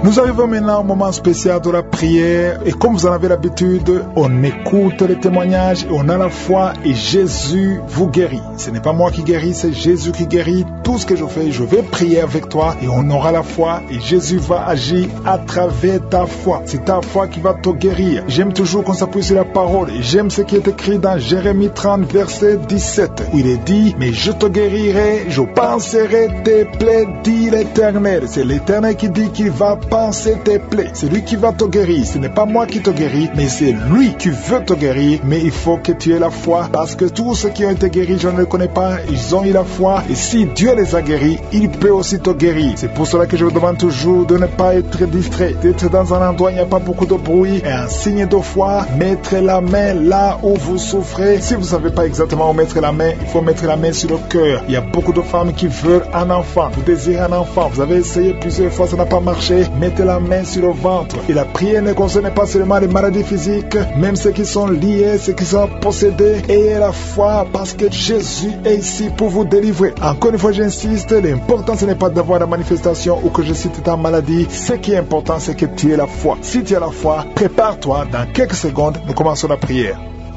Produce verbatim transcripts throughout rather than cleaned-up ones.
Nous arrivons maintenant au moment spécial de la prière et comme vous en avez l'habitude, on écoute les témoignages et on a la foi et Jésus vous guérit. Ce n'est pas moi qui guéris, c'est Jésus qui guérit. Tout ce que je fais, je vais prier avec toi et on aura la foi et Jésus va agir à travers ta foi. C'est ta foi qui va te guérir. J'aime toujours qu'on s'appuie sur la parole et j'aime ce qui est écrit dans Jérémie trente, verset dix-sept, où il est dit « Mais je te guérirai, je panserai tes plaies, dit l'Éternel. » C'est l'Éternel qui dit qu'il va panser tes plaies. C'est lui qui va te guérir. Ce n'est pas moi qui te guéris, mais c'est lui qui veut te guérir. Mais il faut que tu aies la foi parce que tous ceux qui ont été guéris, je ne les connais pas, ils ont eu la foi. Et si Dieu les a guéris, il peut aussi te guérir. C'est pour cela que je vous demande toujours de ne pas être distrait, d'être dans un endroit où il n'y a pas beaucoup de bruit. Et un signe de foi, mettre la main là où vous souffrez. Si vous ne savez pas exactement où mettre la main, il faut mettre la main sur le cœur. Il y a beaucoup de femmes qui veulent un enfant. Vous désirez un enfant. Vous avez essayé plusieurs fois, ça n'a pas marché. Mettez la main sur le ventre. Et la prière ne concerne pas seulement les maladies physiques, même ceux qui sont liés, ceux qui sont possédés. Ayez la foi parce que Jésus est ici pour vous délivrer. Encore une fois, j'insiste, l'important ce n'est pas d'avoir la manifestation ou que je cite ta maladie. Ce qui est important, c'est que tu aies la foi. Si tu as la foi, prépare-toi. Dans quelques secondes, nous commençons la prière.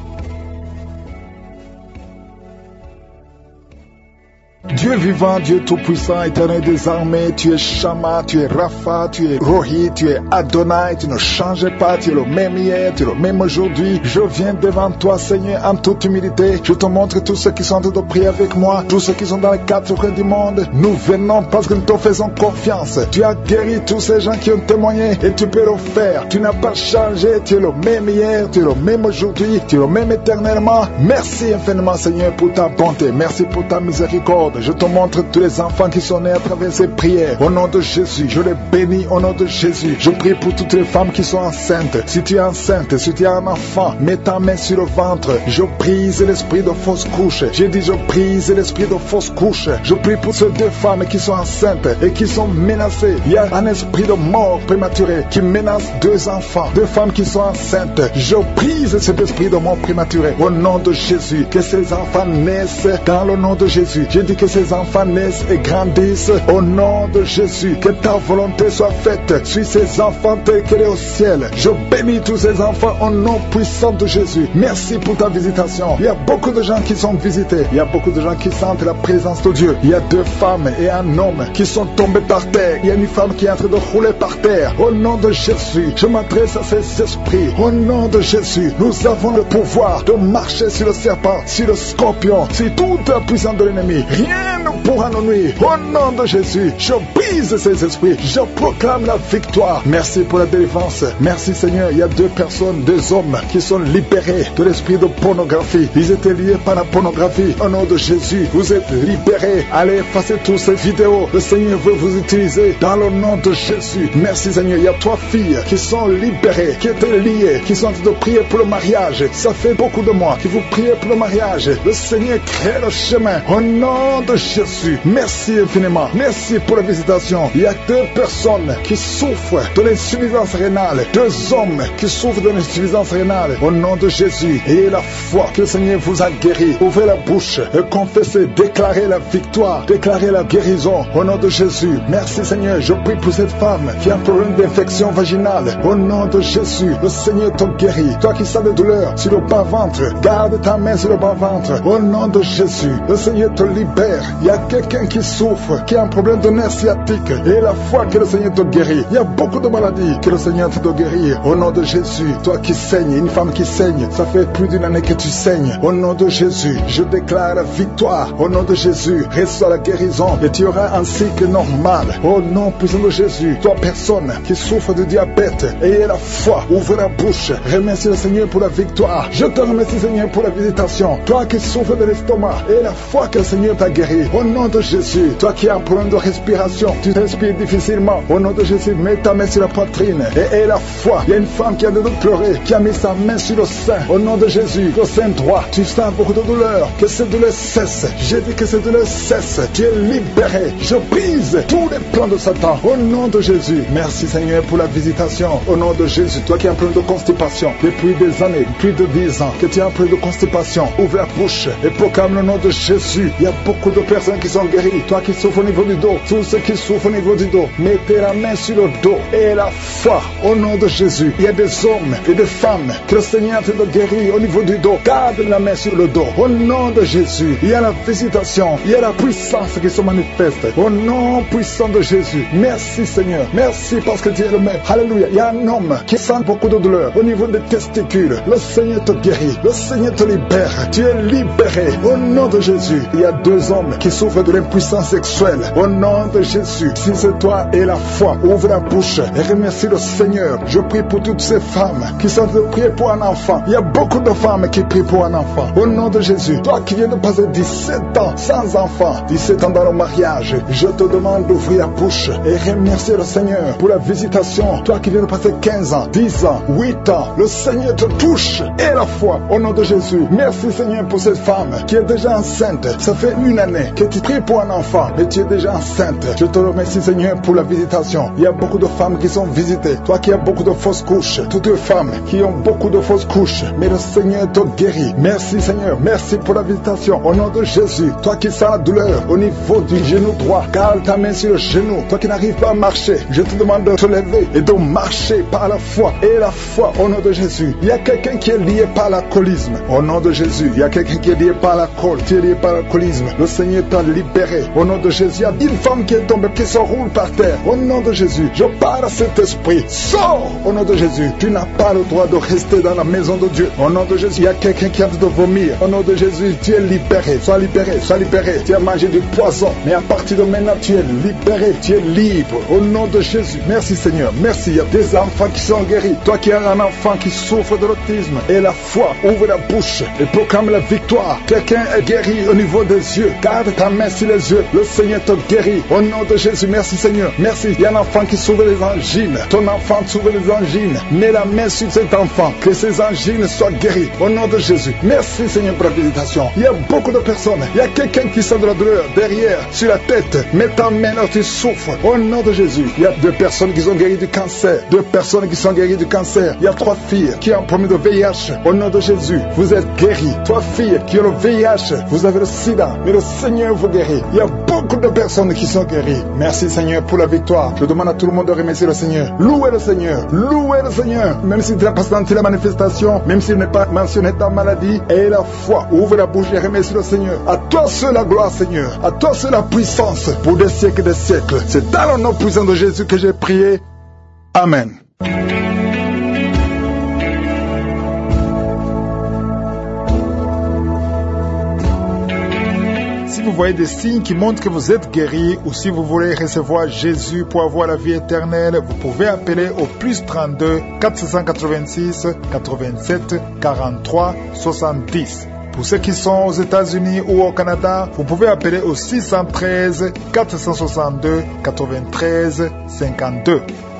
Dieu vivant, Dieu tout-puissant, éternel des armées, tu es Shama, tu es Rapha, tu es Rohi, tu es Adonai, tu ne changes pas, tu es le même hier, tu es le même aujourd'hui. Je viens devant toi, Seigneur, en toute humilité. Je te montre tous ceux qui sont en train de prier avec moi, tous ceux qui sont dans les quatre coins du monde. Nous venons parce que nous te faisons confiance. Tu as guéri tous ces gens qui ont témoigné et tu peux le faire. Tu n'as pas changé, tu es le même hier, tu es le même aujourd'hui, tu es le même éternellement. Merci infiniment, Seigneur, pour ta bonté. Merci pour ta miséricorde. Je te montre tous les enfants qui sont nés à travers ces prières. Au nom de Jésus, je les bénis au nom de Jésus. Je prie pour toutes les femmes qui sont enceintes. Si tu es enceinte, si tu as un enfant, mets ta main sur le ventre. Je brise l'esprit de fausse couche. J'ai dit je brise l'esprit de fausse couche. Je prie pour ces deux femmes qui sont enceintes et qui sont menacées. Il y a un esprit de mort prématuré qui menace deux enfants, deux femmes qui sont enceintes. Je brise cet esprit de mort prématuré au nom de Jésus. Que ces enfants naissent dans le nom de Jésus. J'ai dit que ces enfants naissent et grandissent au nom de Jésus. Que ta volonté soit faite sur ces enfants tels qu'elle est au ciel. Je bénis tous ces enfants au nom puissant de Jésus. Merci pour ta visitation. Il y a beaucoup de gens qui sont visités. Il y a beaucoup de gens qui sentent la présence de Dieu. Il y a deux femmes et un homme qui sont tombés par terre. Il y a une femme qui est en train de rouler par terre. Au nom de Jésus, je m'adresse à ces esprits. Au nom de Jésus, nous avons le pouvoir de marcher sur le serpent, sur le scorpion, sur toute la puissance de l'ennemi. Rien ne pourra nous nuire. Au nom de Jésus, je brise ces esprits. Je proclame la victoire. Merci pour la délivrance. Merci Seigneur. Il y a deux personnes, deux hommes qui sont libérés de l'esprit de pornographie. Ils étaient liés par la pornographie. Au nom de Jésus, vous êtes libérés. Allez effacer toutes ces vidéos. Le Seigneur veut vous utiliser dans le nom de Jésus. Merci Seigneur. Il y a trois filles qui sont libérées, qui étaient liées, qui sont en train de prier pour le mariage. Ça fait beaucoup de mois que vous priez pour le mariage. Le Seigneur crée le chemin. Au nom de Jésus, merci infiniment. Merci pour la visitation. Il y a deux personnes qui souffrent de l'insuffisance rénale. Deux hommes qui souffrent de l'insuffisance rénale. Au nom de Jésus, ayez la foi que le Seigneur vous a guéri. Ouvrez la bouche et confessez, déclarez la victoire, déclarez la guérison. Au nom de Jésus, merci Seigneur. Je prie pour cette femme qui a un problème d'infection vaginale. Au nom de Jésus, le Seigneur te guérit. Toi qui sens des douleurs sur le bas-ventre, garde ta main sur le bas-ventre. Au nom de Jésus, le Seigneur te libère. Il y a quelqu'un qui souffre, qui a un problème de nerf sciatique. Et la foi que le Seigneur te guérit. Il y a beaucoup de maladies que le Seigneur te guérir. Au nom de Jésus, toi qui saignes, une femme qui saigne, ça fait plus d'une année que tu saignes. Au nom de Jésus, je déclare la victoire. Au nom de Jésus, reçois la guérison et tu auras un cycle normal. Au nom puissant de Jésus, toi personne qui souffre de diabète, ayez la foi, ouvre la bouche, remercie le Seigneur pour la victoire. Je te remercie Seigneur pour la visitation. Toi qui souffres de l'estomac, ayez la foi que le Seigneur t'a guéri. Au nom de Jésus, toi qui as un problème de respiration, tu respires difficilement. Au nom de Jésus, mets ta main sur la poitrine et aie la foi. Il y a une femme qui a de pleurer, qui a mis sa main sur le sein. Au nom de Jésus, le sein droit, tu sens beaucoup de douleur. Que cette douleur cesse. J'ai dit que cette douleur cesse. Tu es libéré. Je brise tous les plans de Satan. Au nom de Jésus, merci Seigneur pour la visitation. Au nom de Jésus, toi qui as un problème de constipation depuis des années, plus de dix ans, que tu as un problème de constipation, ouvre la bouche et proclame le nom de Jésus. Il y a beaucoup de personnes qui sont guéris, toi qui souffres au niveau du dos, tous ceux qui souffrent au niveau du dos, mettez la main sur le dos et la foi au nom de Jésus. Il y a des hommes et des femmes que le Seigneur te guérit au niveau du dos. Garde la main sur le dos au nom de Jésus. Il y a la visitation, il y a la puissance qui se manifeste au nom puissant de Jésus. Merci Seigneur, merci parce que tu es le même. Alléluia. Il y a un homme qui sent beaucoup de douleur au niveau des testicules. Le Seigneur te guérit, le Seigneur te libère. Tu es libéré au nom de Jésus. Il y a deux hommes qui souffrent de l'impuissance sexuelle au nom de Jésus. Si c'est toi et la foi, ouvre la bouche et remercie le Seigneur. Je prie pour toutes ces femmes qui sont de prier pour un enfant. Il y a beaucoup de femmes qui prient pour un enfant au nom de Jésus. Toi qui viens de passer dix-sept ans sans enfant, dix-sept ans dans le mariage, je te demande d'ouvrir la bouche et remercier le Seigneur pour la visitation. Toi qui viens de passer quinze ans, dix ans, huit ans, le Seigneur te touche et la foi au nom de Jésus. Merci Seigneur pour cette femme qui est déjà enceinte. Ça fait une année que tu pries pour un enfant, mais tu es déjà enceinte. Je te remercie Seigneur pour la visitation. Il y a beaucoup de femmes qui sont visitées. Toi qui as beaucoup de fausses couches, toutes les femmes qui ont beaucoup de fausses couches, mais le Seigneur te guérit. Merci Seigneur, merci pour la visitation au nom de Jésus. Toi qui sens la douleur au niveau du genou droit, garde ta main sur le genou. Toi qui n'arrives pas à marcher, je te demande de te lever et de marcher par la foi et la foi au nom de Jésus. Il y a quelqu'un qui est lié par l'alcoolisme au nom de Jésus. Il y a quelqu'un qui est lié par l'alcool, tu es lié par l'alcoolisme. Le Seigneur t'a libéré au nom de Jésus. Il y a une femme qui est tombée, qui se roule par terre au nom de Jésus. Je parle à cet esprit, sors au nom de Jésus. Tu n'as pas le droit de rester dans la maison de Dieu au nom de Jésus. Il y a quelqu'un qui a de vomir au nom de Jésus. Tu es libéré, sois libéré, sois libéré. Tu as mangé du poison, mais à partir de maintenant tu es libéré, tu es libre au nom de Jésus. Merci Seigneur, merci. Il y a des enfants qui sont guéris. Toi qui as un enfant qui souffre de l'autisme, et la foi, ouvre la bouche et proclame la victoire. Quelqu'un est guéri au niveau des yeux, garde ta main sur les yeux. Le Seigneur te guérit au nom de Jésus. Merci Seigneur, merci. Il y a un enfant qui souffre des angines, ton enfant souffre des angines. Mets la main sur cet enfant, que ces angines soient guéries au nom de Jésus. Merci Seigneur pour la visitation. Il y a beaucoup de personnes, il y a quelqu'un qui sent de la douleur derrière, sur la tête. Mets ta main là, tu souffres au nom de Jésus. Il y a deux personnes qui sont guéries du cancer, deux personnes qui sont guéries du cancer. Il y a trois filles qui ont un problème de V I H au nom de Jésus. Vous êtes guéris. Trois filles qui ont le V I H, vous avez le sida, mais le Seigneur vous guérit. Il y a beaucoup de personnes qui sont guéries. Merci Seigneur pour la victoire. Je demande à tout le monde de remercier le Seigneur. Louez le Seigneur, louez le Seigneur. Même si tu n'as pas senti la manifestation, même s'il n'est pas mentionné ta maladie, et la foi, ouvre la bouche et remercie le Seigneur. À toi seul la gloire Seigneur, à toi seul la puissance pour des siècles et des siècles. C'est dans le nom puissant de Jésus que j'ai prié. Amen. Si vous voyez des signes qui montrent que vous êtes guéri, ou si vous voulez recevoir Jésus pour avoir la vie éternelle, vous pouvez appeler au plus trente-deux, quatre cent quatre-vingt-six, quatre-vingt-sept, quarante-trois, soixante-dix. Pour ceux qui sont aux États-Unis ou au Canada, vous pouvez appeler au six cent treize, quatre cent soixante-deux, quatre-vingt-treize, cinquante-deux.